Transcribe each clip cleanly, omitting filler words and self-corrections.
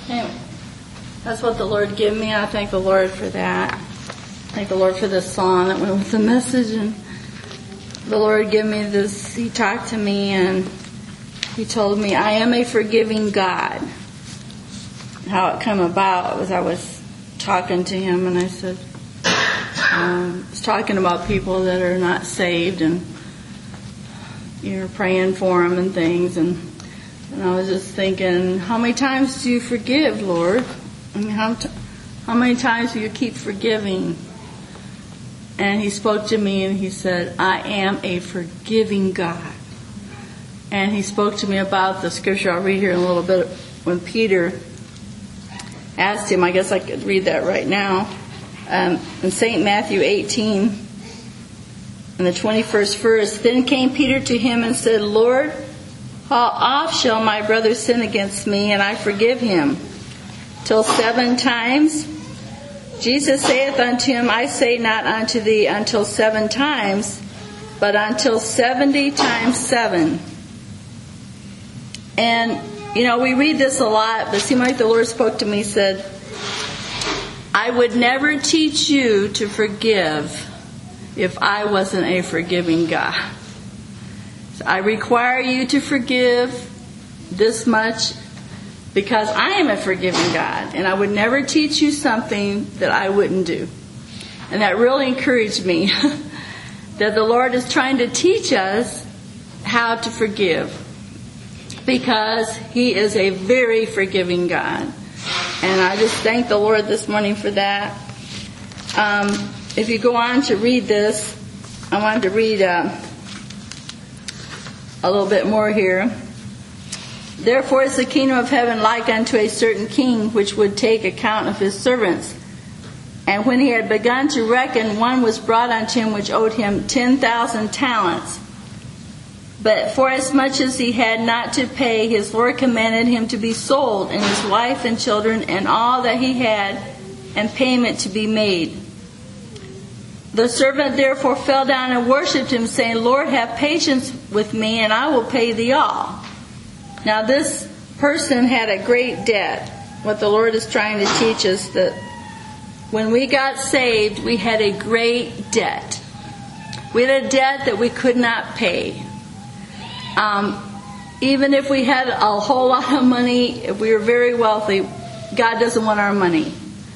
Anyway, that's what the Lord gave me. I thank the Lord for that. Thank the Lord for this song that went with the message. And the Lord gave me this. He talked to me and He told me, I am a forgiving God. How it come about was I was talking to Him and I said, I was talking about people that are not saved and you're praying for them and things. And I was just thinking, how many times do you forgive, Lord? I mean, how many times do you keep forgiving? And He spoke to me and He said, I am a forgiving God. And He spoke to me about the scripture. I'll read here in a little bit. When Peter asked Him, I guess I could read that right now. In St. Matthew 18, in the 21st verse, then came Peter to Him and said, Lord, how oft shall my brother sin against me, and I forgive him? Till 7 times? Jesus saith unto him, I say not unto thee until 7 times, but until 70 times 7. And, we read this a lot, but it seemed like the Lord spoke to me, said, I would never teach you to forgive if I wasn't a forgiving God. So I require you to forgive this much because I am a forgiving God, and I would never teach you something that I wouldn't do. And that really encouraged me that the Lord is trying to teach us how to forgive because He is a very forgiving God. And I just thank the Lord this morning for that. If you go on to read this, I wanted to read a little bit more here. Therefore is the kingdom of heaven like unto a certain king, which would take account of his servants. And when he had begun to reckon, one was brought unto him which owed him 10,000 talents. But forasmuch as he had not to pay, his Lord commanded him to be sold, and his wife and children, and all that he had, and payment to be made. The servant therefore fell down and worshipped him, saying, Lord, have patience with me, and I will pay thee all. Now this person had a great debt. What the Lord is trying to teach us, that when we got saved, we had a great debt. We had a debt that we could not pay. Even if we had a whole lot of money, if we were very wealthy, God doesn't want our money.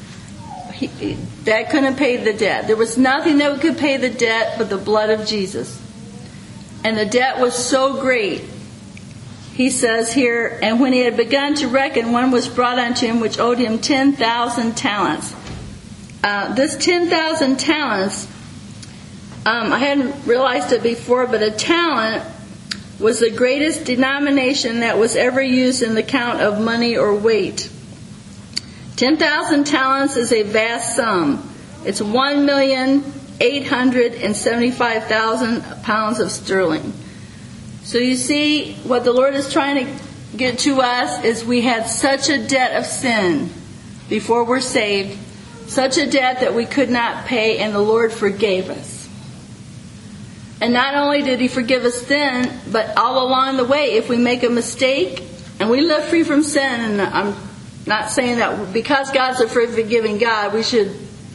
That couldn't pay the debt. There was nothing that could pay the debt but the blood of Jesus. And the debt was so great. He says here, and when he had begun to reckon, one was brought unto him which owed him 10,000 talents. This 10,000 talents, I hadn't realized it before, but a talent was the greatest denomination that was ever used in the count of money or weight. 10,000 talents is a vast sum. It's 1,875,000 pounds of sterling. So you see, what the Lord is trying to get to us is we had such a debt of sin before we're saved, such a debt that we could not pay, and the Lord forgave us. And not only did He forgive us then, but all along the way, if we make a mistake and we live free from sin, and I'm not saying that because God's a forgiving God, we should,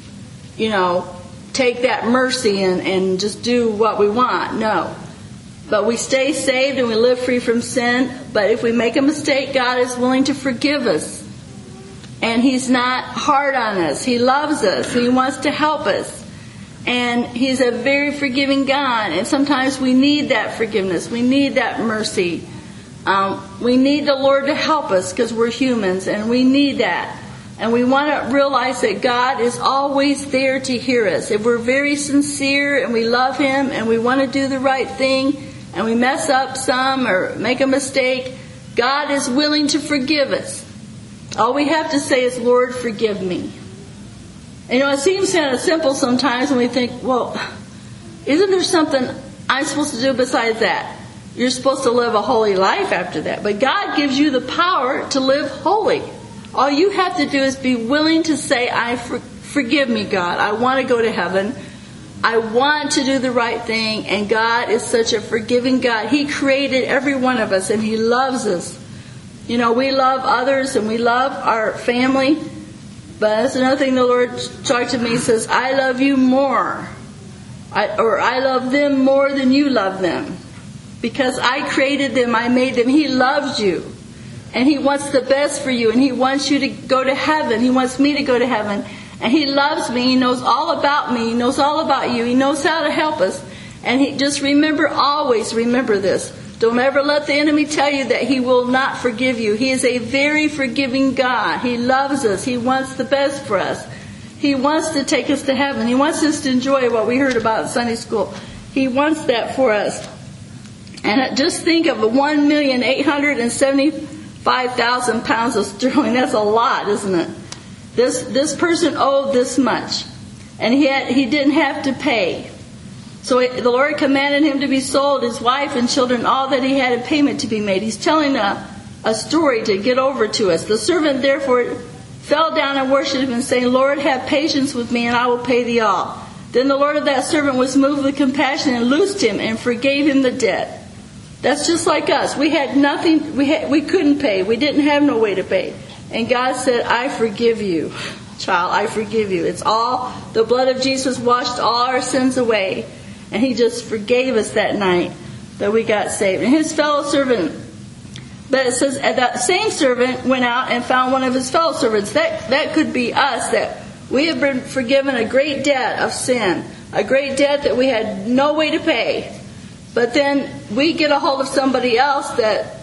take that mercy and just do what we want. No. But we stay saved and we live free from sin. But if we make a mistake, God is willing to forgive us. And He's not hard on us. He loves us. He wants to help us. And He's a very forgiving God. And sometimes we need that forgiveness. We need that mercy. We need the Lord to help us because we're humans. And we need that. And we want to realize that God is always there to hear us. If we're very sincere and we love Him and we want to do the right thing and we mess up some or make a mistake, God is willing to forgive us. All we have to say is, Lord, forgive me. And it seems kind of simple sometimes when we think, well, isn't there something I'm supposed to do besides that? You're supposed to live a holy life after that. But God gives you the power to live holy. All you have to do is be willing to say, forgive me, God. I want to go to heaven. I want to do the right thing. And God is such a forgiving God. He created every one of us and He loves us. You know, we love others and we love our family. But that's another thing the Lord talked to me. He says, I love you more. I love them more than you love them. Because I created them, I made them. He loves you. And He wants the best for you. And He wants you to go to heaven. He wants me to go to heaven. And He loves me. He knows all about me. He knows all about you. He knows how to help us. And just remember, always remember this. Don't ever let the enemy tell you that he will not forgive you. He is a very forgiving God. He loves us. He wants the best for us. He wants to take us to heaven. He wants us to enjoy what we heard about in Sunday school. He wants that for us. And just think of 1,875,000 pounds of sterling. That's a lot, isn't it? This person owed this much. And he didn't have to pay. So the Lord commanded him to be sold, his wife and children, all that he had in payment to be made. He's telling a story to get over to us. The servant therefore fell down and worshipped him, saying, Lord, have patience with me, and I will pay thee all. Then the Lord of that servant was moved with compassion and loosed him and forgave him the debt. That's just like us. We had nothing. We couldn't pay. We didn't have no way to pay. And God said, I forgive you, child. I forgive you. It's all, the blood of Jesus washed all our sins away. And He just forgave us that night that we got saved. And his fellow servant, but it says that same servant went out and found one of his fellow servants. That could be us, that we have been forgiven a great debt of sin, a great debt that we had no way to pay. But then we get a hold of somebody else that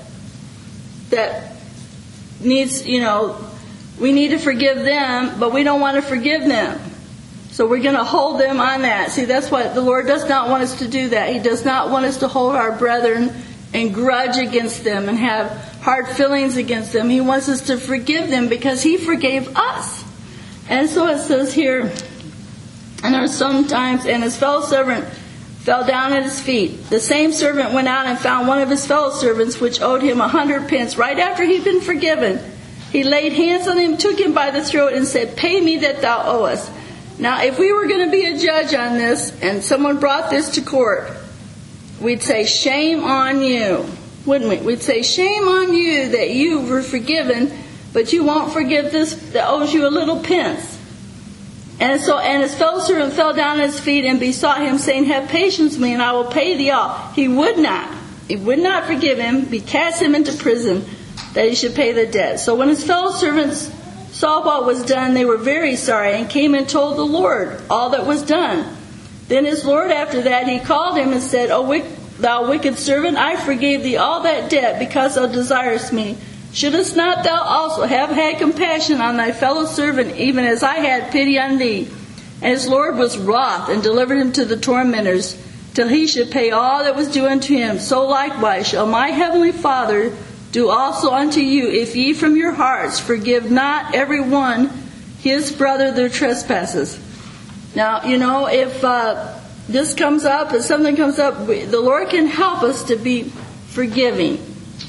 needs, we need to forgive them, but we don't want to forgive them. So we're going to hold them on that. See, that's what the Lord does not want us to do that. He does not want us to hold our brethren and grudge against them and have hard feelings against them. He wants us to forgive them because He forgave us. And so it says here, and there were sometimes, and his fellow servant fell down at his feet. The same servant went out and found one of his fellow servants, which owed him 100 pence. Right after he'd been forgiven, he laid hands on him, took him by the throat, and said, Pay me that thou owest. Now, if we were going to be a judge on this, and someone brought this to court, we'd say, shame on you, wouldn't we? We'd say, shame on you that you were forgiven, but you won't forgive this that owes you a little pence. And his fellow servant fell down at his feet and besought him, saying, Have patience with me, and I will pay thee all. He would not. He would not forgive him. He cast him into prison, that he should pay the debt. So when his fellow servants saw what was done, they were very sorry, and came and told the Lord all that was done. Then his Lord after that, He called him and said, O thou wicked servant, I forgave thee all that debt, because thou desirest me. Shouldest not thou also have had compassion on thy fellow servant, even as I had pity on thee? And his Lord was wroth, and delivered him to the tormentors, till he should pay all that was due unto him. So likewise shall my heavenly Father do also unto you, if ye from your hearts forgive not every one his brother their trespasses. Now, if this comes up, if something comes up, the Lord can help us to be forgiving.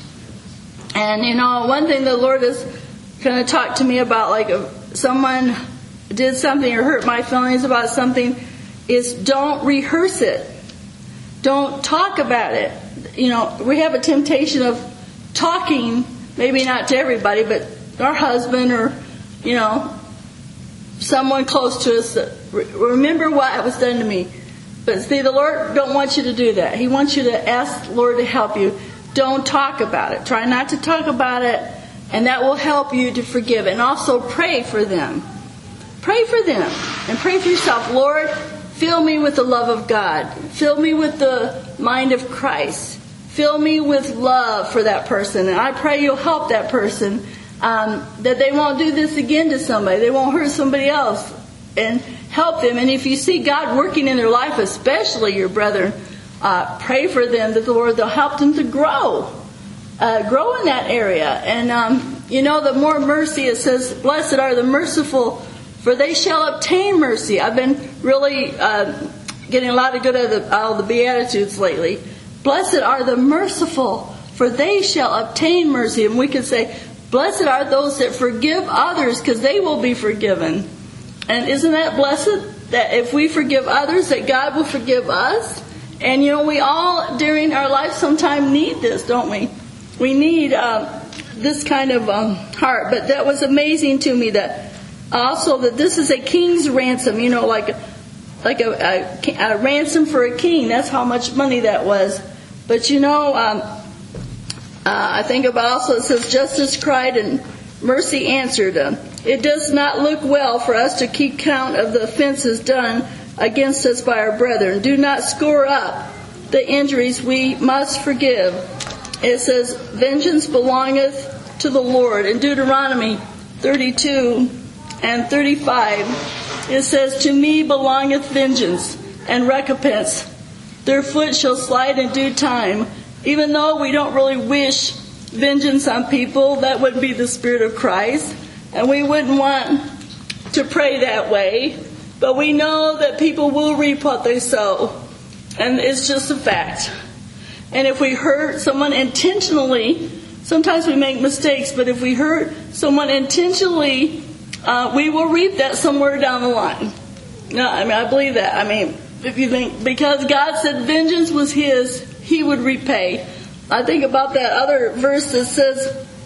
And, one thing the Lord is kind of talked to me about, like if someone did something or hurt my feelings about something, is don't rehearse it. Don't talk about it. We have a temptation of talking, maybe not to everybody, but our husband or, someone close to us, remember what was done to me. But see, the Lord don't want you to do that. He wants you to ask the Lord to help you. Don't talk about it. Try not to talk about it, and that will help you to forgive. And also pray for them. Pray for them. And pray for yourself. Lord, fill me with the love of God. Fill me with the mind of Christ. Fill me with love for that person. And I pray you'll help that person, that they won't do this again to somebody. They won't hurt somebody else. And help them. And if you see God working in their life, especially your brethren, pray for them that the Lord will help them to grow in that area. And, the more mercy, it says, Blessed are the merciful, for they shall obtain mercy. I've been really getting a lot of good out of the Beatitudes lately. Blessed are the merciful, for they shall obtain mercy. And we could say, blessed are those that forgive others, because they will be forgiven. And isn't that blessed? That if we forgive others, that God will forgive us? And we all, during our life, sometime need this, don't we? We need this kind of heart. But that was amazing to me, that also that this is a king's ransom, like a ransom for a king. That's how much money that was. But I think about also, it says, justice cried and mercy answered. It does not look well for us to keep count of the offenses done against us by our brethren. Do not score up the injuries, we must forgive. It says, vengeance belongeth to the Lord. In Deuteronomy 32 and 35, it says, to me belongeth vengeance and recompense. Their foot shall slide in due time. Even though we don't really wish vengeance on people, that would be the Spirit of Christ. And we wouldn't want to pray that way. But we know that people will reap what they sow. And it's just a fact. And if we hurt someone intentionally, sometimes we make mistakes, but if we hurt someone intentionally, we will reap that somewhere down the line. No, I believe that. If you think, because God said vengeance was His, He would repay. I think about that other verse that says,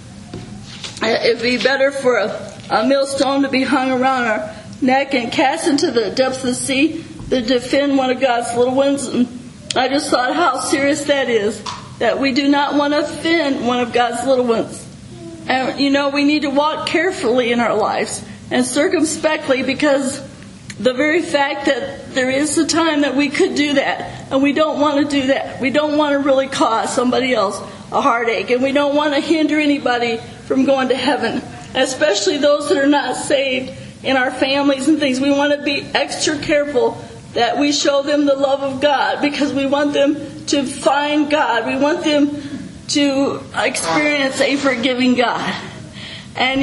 it'd be better for a millstone to be hung around our neck and cast into the depths of the sea than to defend one of God's little ones. And I just thought how serious that is, that we do not want to offend one of God's little ones. And, we need to walk carefully in our lives and circumspectly, because the very fact that there is a time that we could do that, and we don't want to do that. We don't want to really cause somebody else a heartache, and we don't want to hinder anybody from going to heaven, especially those that are not saved in our families and things. We want to be extra careful that we show them the love of God, because we want them to find God. We want them to experience a forgiving God. And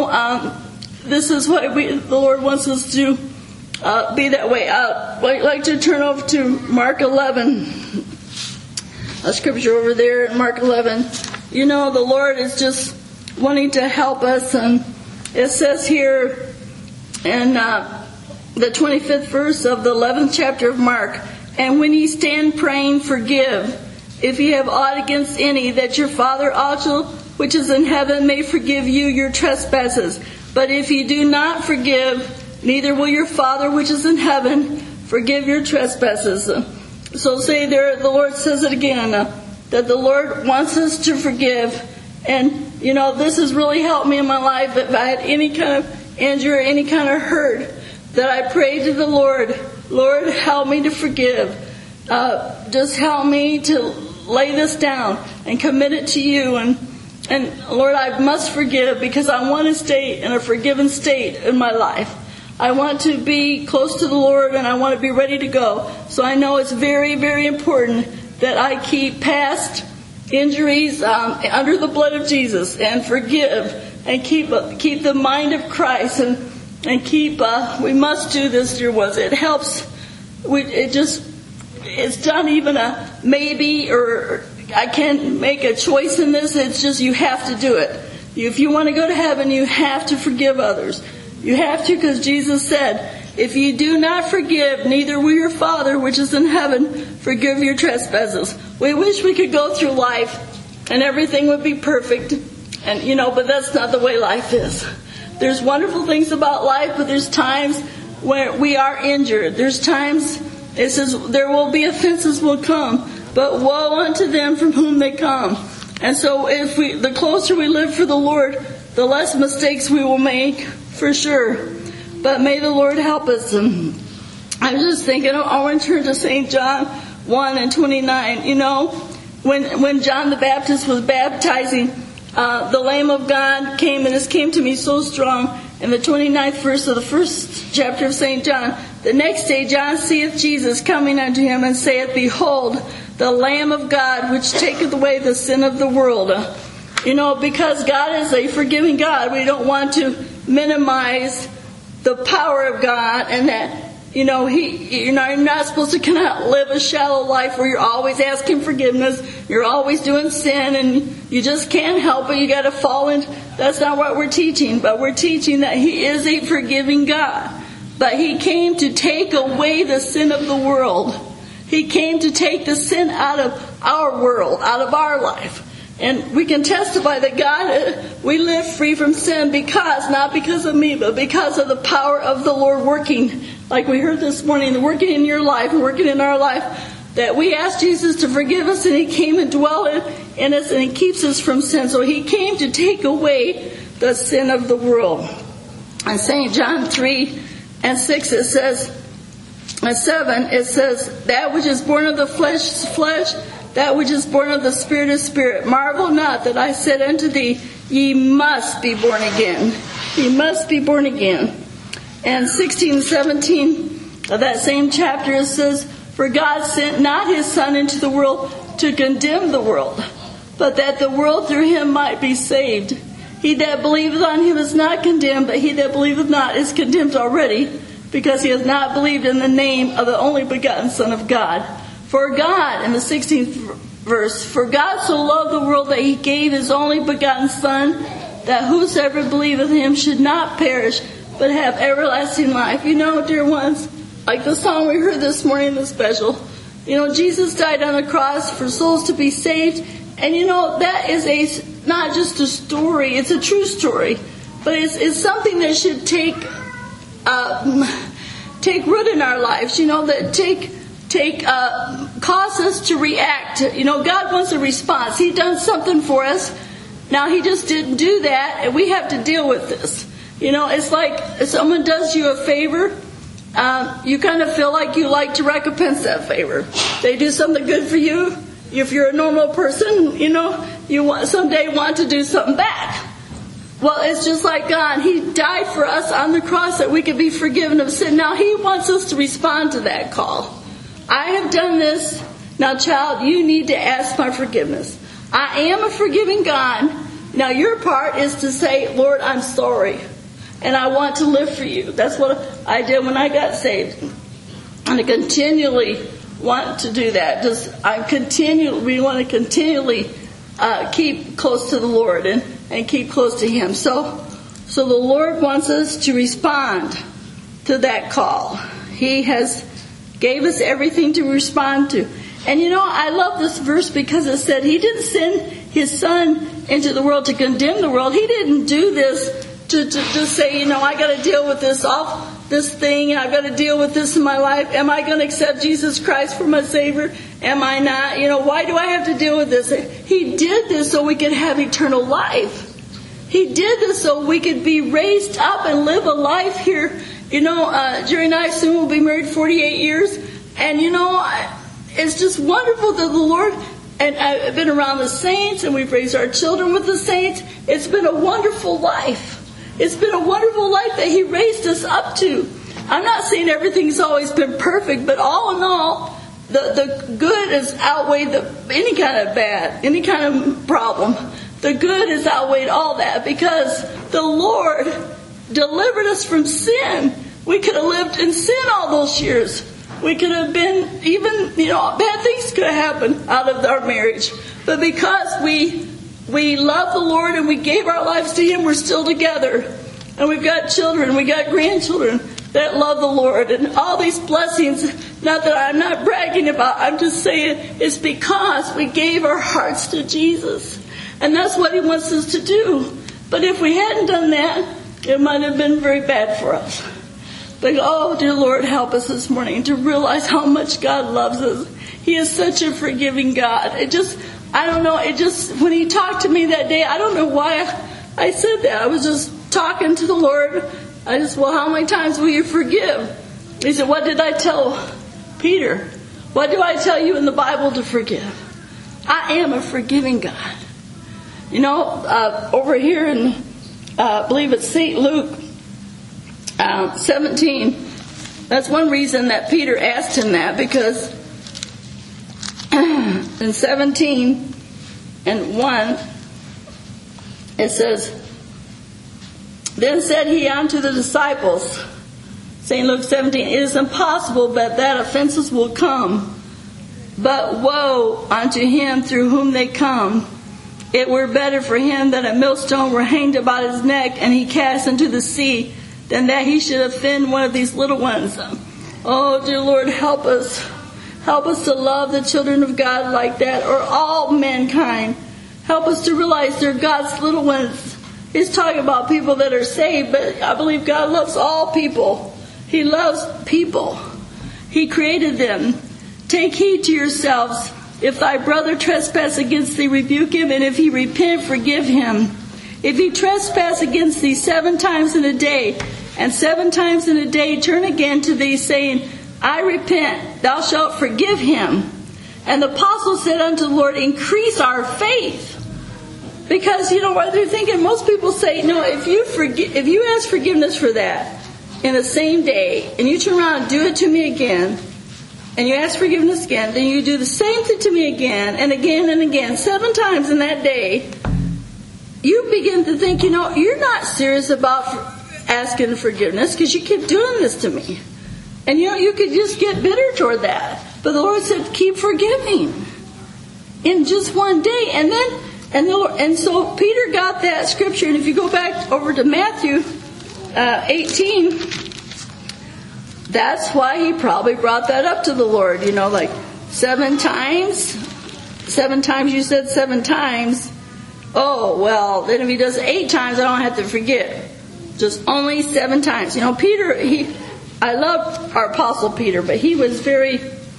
this is what the Lord wants us to be that way. I'd like to turn over to Mark 11. A scripture over there in Mark 11. The Lord is just wanting to help us. And it says here in the 25th verse of the 11th chapter of Mark, and when ye stand praying, forgive, if ye have aught against any, that your Father also, which is in heaven, may forgive you your trespasses. But if ye do not forgive, neither will your Father which is in heaven forgive your trespasses. So say there, the Lord says it again, that the Lord wants us to forgive. And, this has really helped me in my life. If I had any kind of injury, any kind of hurt, that I prayed to the Lord, Lord, help me to forgive. Just help me to lay this down and commit it to you. And Lord, I must forgive, because I want to stay in a forgiven state in my life. I want to be close to the Lord, and I want to be ready to go. So I know it's very, very important that I keep past injuries under the blood of Jesus, and forgive, and keep the mind of Christ, and keep. We must do this, dear ones. It helps. It's not even a maybe, or I can't make a choice in this. It's just you have to do it. If you want to go to heaven, you have to forgive others. You have to, because Jesus said, if you do not forgive, neither will your Father, which is in heaven, forgive your trespasses. We wish we could go through life and everything would be perfect. And, but that's not the way life is. There's wonderful things about life, but there's times where we are injured. There's times, it says, there will be offenses will come, but woe unto them from whom they come. And so the closer we live for the Lord, the less mistakes we will make, for sure. But may the Lord help us. And I was just thinking, I want to turn to St. John 1 and 29. When John the Baptist was baptizing, the Lamb of God came, and this came to me so strong in the 29th verse of the first chapter of St. John. The next day John seeth Jesus coming unto him, and saith, Behold, the Lamb of God, which taketh away the sin of the world. Because God is a forgiving God, we don't want to minimize the power of God, and that, you're not supposed to kind of live a shallow life where you're always asking forgiveness, you're always doing sin, and you just can't help it, you got to fall in. That's not what we're teaching, but we're teaching that He is a forgiving God. But He came to take away the sin of the world. He came to take the sin out of our world, out of our life. And we can testify that God, we live free from sin not because of me, but because of the power of the Lord working, like we heard this morning, working in your life, working in our life, that we asked Jesus to forgive us, and He came and dwelt in us, and He keeps us from sin. So He came to take away the sin of the world. In St. John 3:6, it says, at 7, it says, that which is born of the flesh is flesh, that which is born of the Spirit is spirit. Marvel not that I said unto thee, ye must be born again. Ye must be born again. And 16, 17 of that same chapter, it says, for God sent not His Son into the world to condemn the world, but that the world through Him might be saved. He that believeth on Him is not condemned, but he that believeth not is condemned already, because he has not believed in the name of the only begotten Son of God. For God, in the 16th verse, for God so loved the world that He gave His only begotten Son, that whosoever believeth Him should not perish, but have everlasting life. You know, dear ones, like the song we heard this morning, the special, you know, Jesus died on the cross for souls to be saved. And you know, that is not just a story, it's a true story. But it's something that should take root in our lives, you know, that cause us to react. You know, God wants a response. He done something for us. Now He just didn't do that, and we have to deal with this. You know, it's like if someone does you a favor, you kind of feel like you like to recompense that favor. They do something good for you. If you're a normal person, you know, you someday want to do something back. Well, it's just like God. He died for us on the cross that we could be forgiven of sin. Now He wants us to respond to that call. I have done this. Now, child, you need to ask my forgiveness. I am a forgiving God. Now, your part is to say, Lord, I'm sorry, and I want to live for you. That's what I did when I got saved. And I continually want to do that. We want to continually keep close to the Lord and keep close to Him. So the Lord wants us to respond to that call. He has gave us everything to respond to. And you know, I love this verse because it said He didn't send His Son into the world to condemn the world. He didn't do this to say, you know, I got to deal with this thing, and I've got to deal with this in my life. Am I going to accept Jesus Christ for my Savior? Am I not? You know, why do I have to deal with this? He did this so we could have eternal life. He did this so we could be raised up and live a life here. You know, Jerry and I soon will be married 48 years. And, you know, it's just wonderful that the Lord, and I've been around the saints, and we've raised our children with the saints. It's been a wonderful life. It's been a wonderful life that He raised us up to. I'm not saying everything's always been perfect, but all in all, the good has outweighed any kind of bad, any kind of problem. The good has outweighed all that because the Lord delivered us from sin. We could have lived in sin all those years. We could have been even, you know, bad things could have happened out of our marriage. But because we love the Lord and we gave our lives to Him, we're still together. And we've got children, we got grandchildren that love the Lord. And all these blessings, not that I'm not bragging about, I'm just saying it's because we gave our hearts to Jesus. And that's what He wants us to do. But if we hadn't done that, it might have been very bad for us. But oh, dear Lord, help us this morning to realize how much God loves us. He is such a forgiving God. I don't know, when He talked to me that day, I don't know why I said that. I was just talking to the Lord. Well, how many times will you forgive? He said, what did I tell Peter? What do I tell you in the Bible to forgive? I am a forgiving God. You know, over here in, I believe it's St. Luke 17, that's one reason that Peter asked Him that, because in 17 and 1, it says, then said He unto the disciples, St. Luke 17, it is impossible that offenses will come, but woe unto him through whom they come. It were better for him that a millstone were hanged about his neck and he cast into the sea, than that he should offend one of these little ones. Oh, dear Lord, help us. Help us to love the children of God like that, or all mankind. Help us to realize they're God's little ones. He's talking about people that are saved, but I believe God loves all people. He loves people. He created them. Take heed to yourselves. If thy brother trespass against thee, rebuke him, and if he repent, forgive him. If he trespass against thee 7 times in a day, and 7 times in a day turn again to thee, saying, I repent, thou shalt forgive him. And the apostle said unto the Lord, increase our faith. Because, what they're thinking, most people say, no, if you ask forgiveness for that in the same day, and you turn around and do it to me again, and you ask forgiveness again, then you do the same thing to me again, and again, 7 times in that day, you begin to think, you're not serious about asking forgiveness because you keep doing this to me. And you could just get bitter toward that. But the Lord said, keep forgiving in just one day. And so Peter got that scripture. And if you go back over to Matthew 18, that's why he probably brought that up to the Lord. 7 times. 7 times, you said 7 times. Oh, well, then if he does it 8 times, I don't have to forget. Just only 7 times. Peter, I love our apostle Peter, but he was very,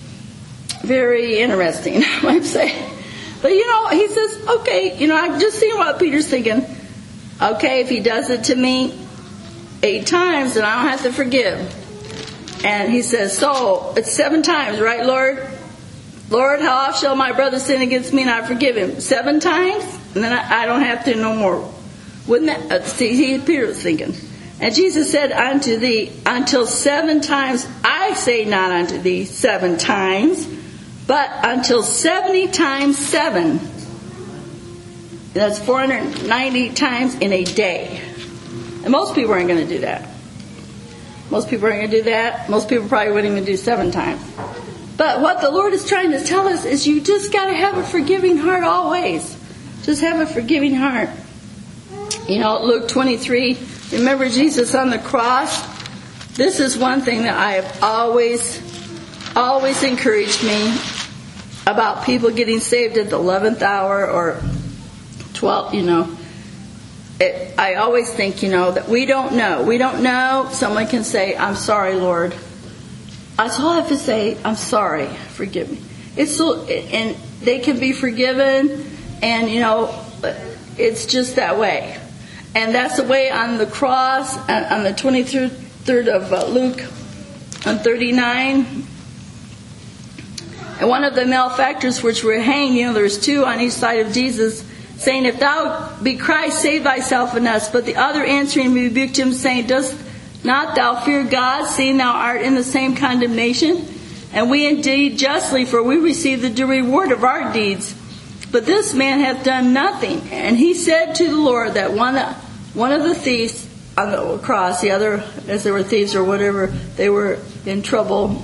very interesting, I might say. But, he says, okay, I'm just seeing what Peter's thinking. Okay, if he does it to me 8 times, then I don't have to forgive. And he says, so it's 7 times, right, Lord? Lord, how oft shall my brother sin against me and I forgive him? 7 times? And then I don't have to no more. Wouldn't that, Peter was thinking. And Jesus said unto thee, until 7 times, I say not unto thee 7 times, but until 70 times 7. That's 490 times in a day. And most people aren't going to do that. Most people aren't going to do that. Most people probably wouldn't even do 7 times. But what the Lord is trying to tell us is you just got to have a forgiving heart always. Just have a forgiving heart. Luke 23, remember Jesus on the cross? This is one thing that I have always encouraged me about people getting saved at the 11th hour or 12th, I always think, that we don't know. We don't know. Someone can say, I'm sorry, Lord. That's all I have to say. I'm sorry. Forgive me. And they can be forgiven. And, it's just that way. And that's the way on the cross, on the 23rd of Luke, on 39. And one of the malefactors which were hanged, there's 2 on each side of Jesus, saying, if thou be Christ, save thyself and us. But the other answering rebuked him, saying, dost not thou fear God, seeing thou art in the same condemnation? And we indeed justly, for we receive the due reward of our deeds. But this man hath done nothing. And he said to the Lord that one of the thieves on the cross, the other, as they were thieves or whatever, they were in trouble.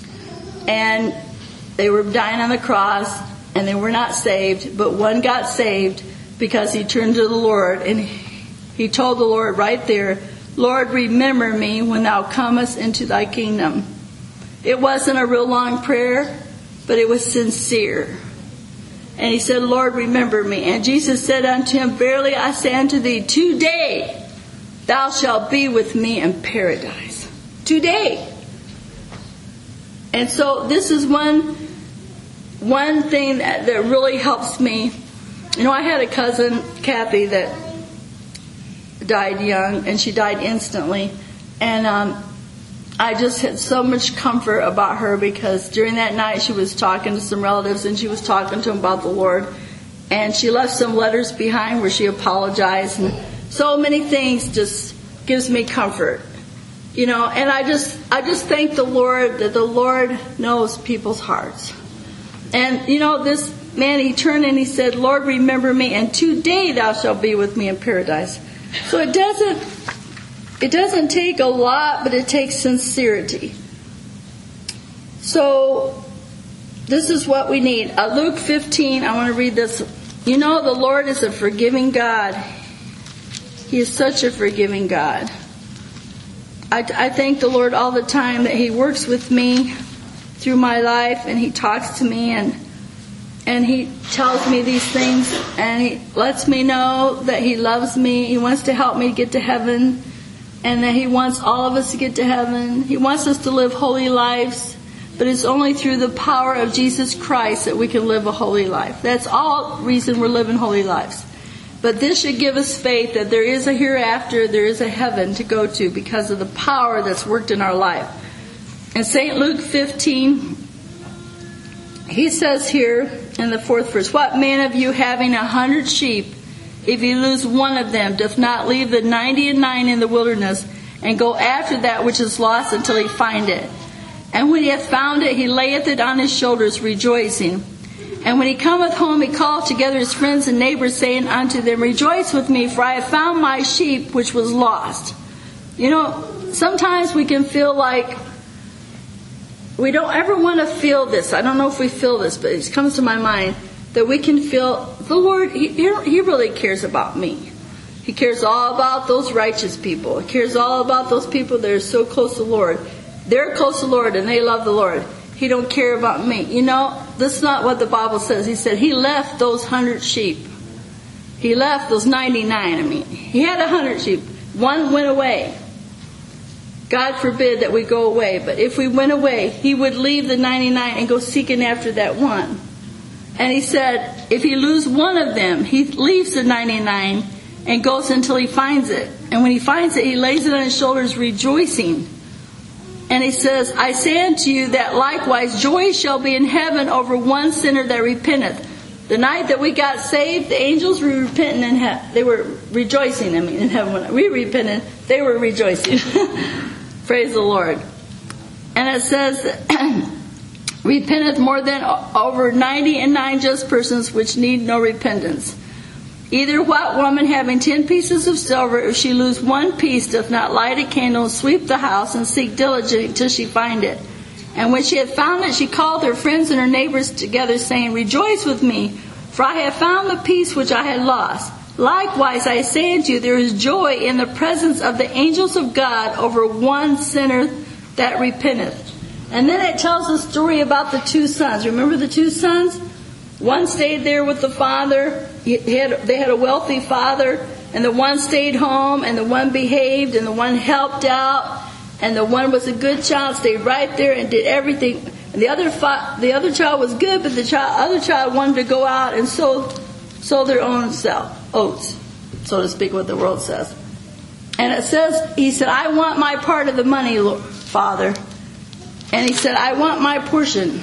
And they were dying on the cross, and they were not saved. But one got saved because he turned to the Lord, and he told the Lord right there, Lord, remember me when thou comest into thy kingdom. It wasn't a real long prayer, but it was sincere. And he said, Lord, remember me. And Jesus said unto him, verily I say unto thee, today thou shalt be with me in paradise. Today. And so this is one thing that really helps me. I had a cousin, Kathy, that died young, and she died instantly. And I just had so much comfort about her because during that night she was talking to some relatives and she was talking to them about the Lord. And she left some letters behind where she apologized. And so many things just gives me comfort. And I just thank the Lord that the Lord knows people's hearts. And, this man, he turned and he said, Lord, remember me, and today thou shalt be with me in paradise. So it doesn't take a lot, but it takes sincerity. So this is what we need. Luke 15, I want to read this. The Lord is a forgiving God. He is such a forgiving God. I thank the Lord all the time that He works with me through my life, and He talks to me, and And he tells me these things, and he lets me know that he loves me. He wants to help me get to heaven, and that he wants all of us to get to heaven. He wants us to live holy lives, but it's only through the power of Jesus Christ that we can live a holy life. That's all reason we're living holy lives. But this should give us faith that there is a hereafter, there is a heaven to go to because of the power that's worked in our life. In St. Luke 15, he says here in the 4th verse, "What man of you having 100 sheep, if you lose one of them, doth not leave the 99 in the wilderness, and go after that which is lost until he find it? And when he hath found it, he layeth it on his shoulders, rejoicing. And when he cometh home, he calleth together his friends and neighbors, saying unto them, Rejoice with me, for I have found my sheep which was lost." You know, sometimes we can feel like we don't ever want to feel this. I don't know if we feel this, but it comes to my mind that we can feel the Lord, He really cares about me. He cares all about those righteous people. He cares all about those people that are so close to the Lord. They're close to the Lord and they love the Lord. He don't care about me. You know, that's not what the Bible says. He said he left those 100 sheep. He left those 99, He had 100 sheep. One went away. God forbid that we go away. But if we went away, he would leave the 99 and go seeking after that one. And he said, if he lose one of them, he leaves the 99 and goes until he finds it. And when he finds it, he lays it on his shoulders rejoicing. And he says, I say unto you that likewise joy shall be in heaven over one sinner that repenteth. The night that we got saved, the angels were repenting in heaven. They were rejoicing, in heaven. When we repented, they were rejoicing. Praise the Lord. And it says, repenteth more than over 99 just persons which need no repentance. Either what woman having 10 pieces of silver, if she lose one piece, doth not light a candle, sweep the house, and seek diligently till she find it? And when she had found it, she called her friends and her neighbors together, saying, Rejoice with me, for I have found the piece which I had lost. Likewise, I say unto you, there is joy in the presence of the angels of God over one sinner that repenteth. And then it tells a story about the two sons. Remember the two sons? One stayed there with the father. They had a wealthy father. And the one stayed home, and the one behaved, and the one helped out. And the one was a good child, stayed right there and did everything. And the other child was good, but the other child wanted to go out and sow their own oats, so to speak, what the world says. And it says, he said, I want my part of the money, Lord, Father. And he said, I want my portion.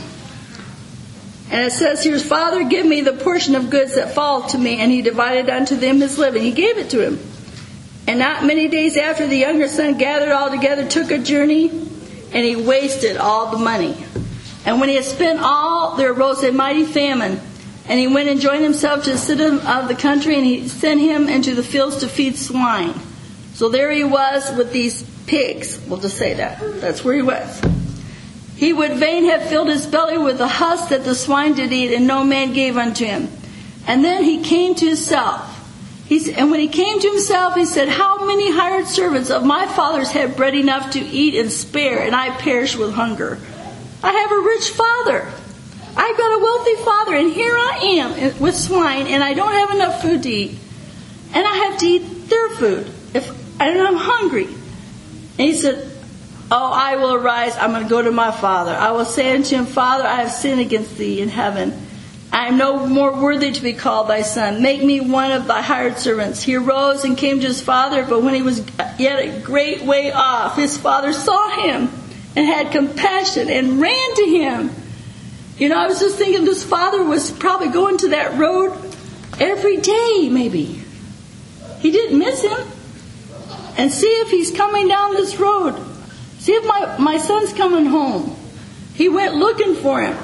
And it says here, Father, give me the portion of goods that fall to me. And he divided unto them his living. He gave it to him. And not many days after, the younger son gathered all together, took a journey, and he wasted all the money. And when he had spent all, there arose a mighty famine. And he went and joined himself to the citizen of the country, and he sent him into the fields to feed swine. So there he was with these pigs. We'll just say that. That's where he was. He would fain have filled his belly with the husk that the swine did eat, and no man gave unto him. And then he came to himself. And when he came to himself, he said, How many hired servants of my father's have bread enough to eat and spare, and I perish with hunger? I have a rich father. I've got a wealthy father, and here I am with swine, and I don't have enough food to eat. And I have to eat their food, and I'm hungry. And he said, Oh, I will arise, I'm going to go to my father. I will say unto him, Father, I have sinned against thee in heaven. I am no more worthy to be called thy son. Make me one of thy hired servants. He arose and came to his father, but when he was yet a great way off, his father saw him and had compassion and ran to him. You know, I was just thinking this father was probably going to that road every day, maybe. He didn't miss him. And see if he's coming down this road. See if my son's coming home. He went looking for him.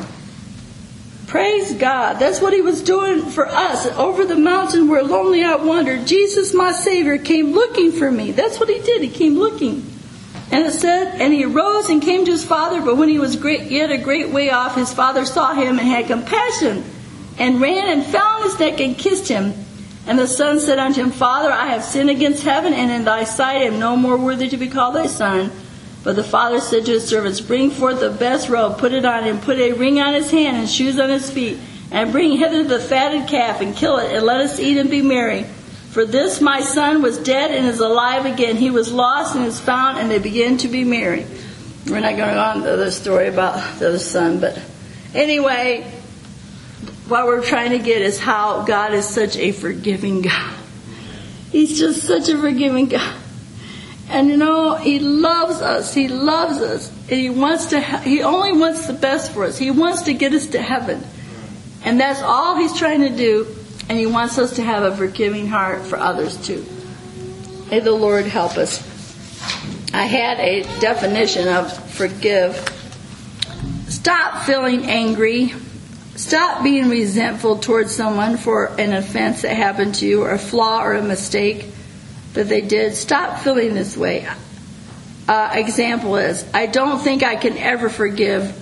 Praise God. That's what he was doing for us. Over the mountain where lonely I wandered, Jesus, my Savior, came looking for me. That's what he did. He came looking. And it said, and he arose and came to his father, but when he was yet a great way off, his father saw him and had compassion, and ran and fell on his neck and kissed him. And the son said unto him, Father, I have sinned against heaven, and in thy sight am no more worthy to be called thy son. But the father said to his servants, Bring forth the best robe, put it on him, put a ring on his hand and shoes on his feet, And bring hither the fatted calf, and kill it, and let us eat and be merry. For this my son was dead and is alive again. He was lost and is found, and they began to be merry. We're not going to go on to the other story about the other son, but anyway, what we're trying to get is how God is such a forgiving God. He's just such a forgiving God. And He loves us. He loves us. And He only wants the best for us. He wants to get us to heaven. And that's all He's trying to do. And He wants us to have a forgiving heart for others too. May the Lord help us. I had a definition of forgive. Stop feeling angry. Stop being resentful towards someone for an offense that happened to you, or a flaw or a mistake that they did. Stop feeling this way. Example is, I don't think I can ever forgive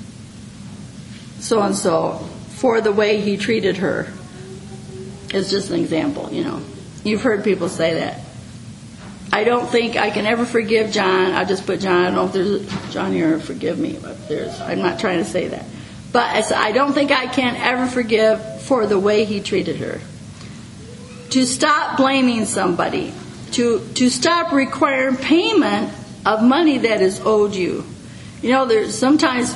so-and-so for the way he treated her. It's just an example, You've heard people say that. I don't think I can ever forgive John. I'll just put John. I don't know if there's John here, forgive me, but I'm not trying to say that. But I don't think I can ever forgive for the way he treated her. To stop blaming somebody. To stop requiring payment of money that is owed you. There's sometimes,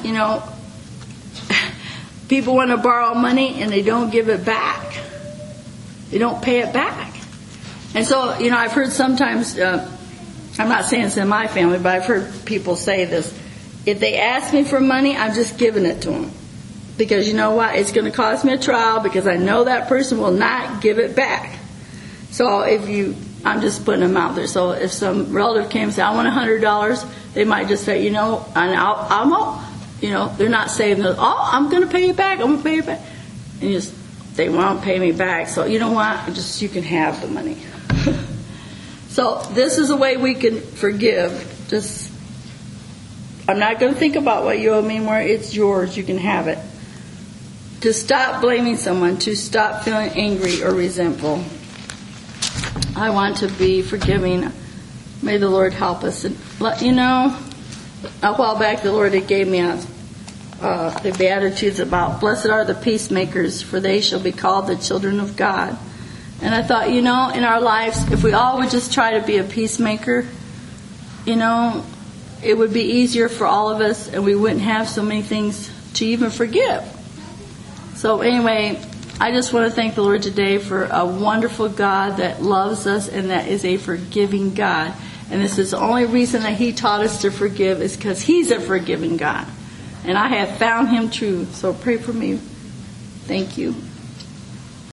people want to borrow money and they don't give it back. They don't pay it back. And so, I've heard sometimes, I'm not saying it's in my family, but I've heard people say this. If they ask me for money, I'm just giving it to them. Because you know what? It's going to cost me a trial because I know that person will not give it back. So I'm just putting them out there. So if some relative came and said, I want $100, they might just say, and I won't, they're not saying, I'm going to pay you back, I'm going to pay you back. And they won't pay me back. So you know what? You can have the money. So this is a way we can forgive. I'm not going to think about what you owe me anymore. It's yours. You can have it. To stop blaming someone. To stop feeling angry or resentful. I want to be forgiving. May the Lord help us. And a while back the Lord had gave me the Beatitudes about blessed are the peacemakers, for they shall be called the children of God. And I thought, in our lives, if we all would just try to be a peacemaker, it would be easier for all of us, and we wouldn't have so many things to even forgive. So anyway, I just want to thank the Lord today for a wonderful God that loves us and that is a forgiving God. And this is the only reason that He taught us to forgive is because He's a forgiving God. And I have found Him true. So pray for me. Thank you.